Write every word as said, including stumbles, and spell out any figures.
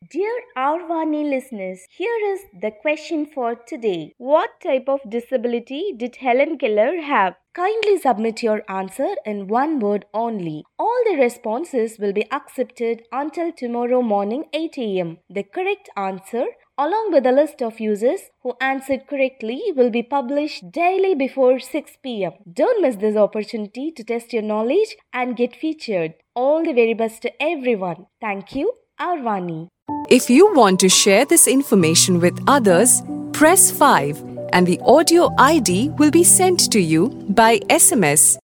Dear Arvani listeners, here is the question for today. What type of disability did Helen Keller have? Kindly submit your answer in one word only. All the responses will be accepted until tomorrow morning eight a m. The correct answer, along with a list of users who answered correctly, will be published daily before six p m. Don't miss this opportunity to test your knowledge and get featured. All the very best to everyone. Thank you, Arvani. If you want to share this information with others, press five and the audio I D will be sent to you by S M S